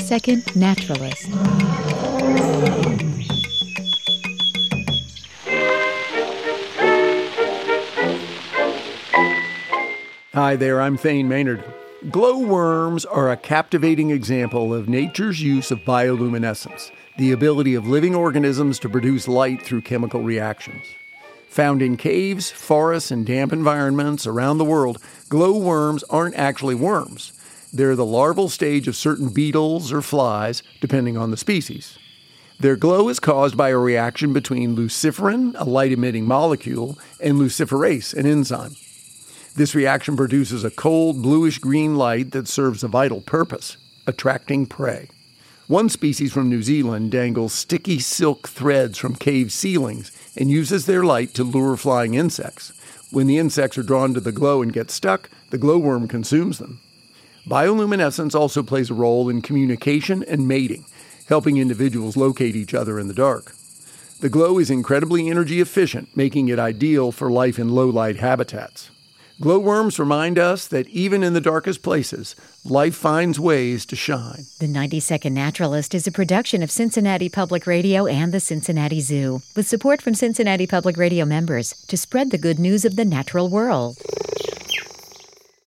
90-second Naturalist. Hi there, I'm Thane Maynard. Glowworms are a captivating example of nature's use of bioluminescence, the ability of living organisms to produce light through chemical reactions. Found in caves, forests, and damp environments around the world, glowworms aren't actually worms. They're the larval stage of certain beetles or flies, depending on the species. Their glow is caused by a reaction between luciferin, a light-emitting molecule, and luciferase, an enzyme. This reaction produces a cold, bluish-green light that serves a vital purpose, attracting prey. One species from New Zealand dangles sticky silk threads from cave ceilings and uses their light to lure flying insects. When the insects are drawn to the glow and get stuck, the glowworm consumes them. Bioluminescence also plays a role in communication and mating, helping individuals locate each other in the dark. The glow is incredibly energy efficient, making it ideal for life in low-light habitats. Glowworms remind us that even in the darkest places, life finds ways to shine. The 90-Second Naturalist is a production of Cincinnati Public Radio and the Cincinnati Zoo, with support from Cincinnati Public Radio members to spread the good news of the natural world.